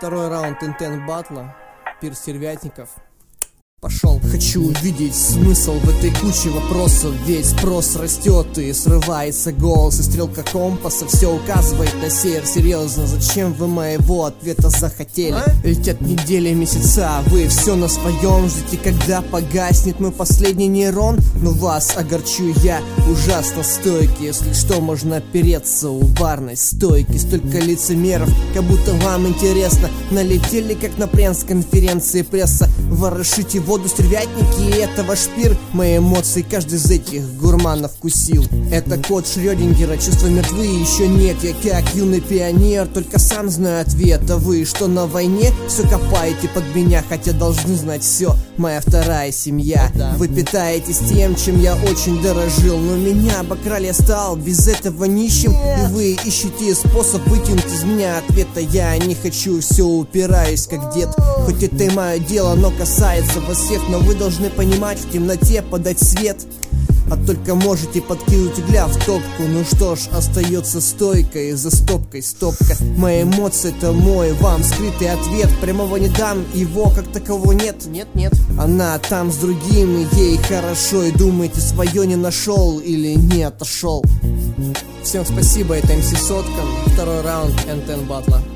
Второй раунд Интен батла. Пир стервятников. Пошел. Хочу увидеть смысл в этой куче вопросов. Весь спрос растет и срывается голос, и стрелка компаса все указывает на север. Серьезно, зачем вы моего ответа захотели? Летят недели, месяца, вы все на своем. Ждите, когда погаснет мой последний нейрон. Но вас огорчу я ужасно стойкий. Если что, можно опереться у барной стойки. Столько лицемеров, как будто вам интересно. Налетели, как на пресс-конференции пресса. Ворошите воду, стервятники, и это ваш пир. Мои эмоции каждый из этих гурманов вкусил. Это код Шрёдингера, чувства мертвы, еще нет. Я как юный пионер, только сам знаю ответ. А вы что, на войне все копаете под меня, хотя должны знать все. Моя вторая семья. Вы питаетесь тем, чем я очень дорожил, но меня обокрали, я стал без этого нищим. И вы ищете способ вытянуть из меня ответа. Я не хочу, все упираюсь как дед. Хоть это и мое дело, но касается вас всех. Но вы должны понимать, в темноте подать свет. А только можете подкинуть угля в топку. Ну что ж, остается стойка, и за стопкой стопка. Мои эмоции — это мой вам скрытый ответ. Прямого не дам, его как такового нет. Нет. Она там с другим, и ей хорошо. И думаете, свое не нашел или не отошел. Всем спасибо, это МС Соткан. Второй раунд Интен батла.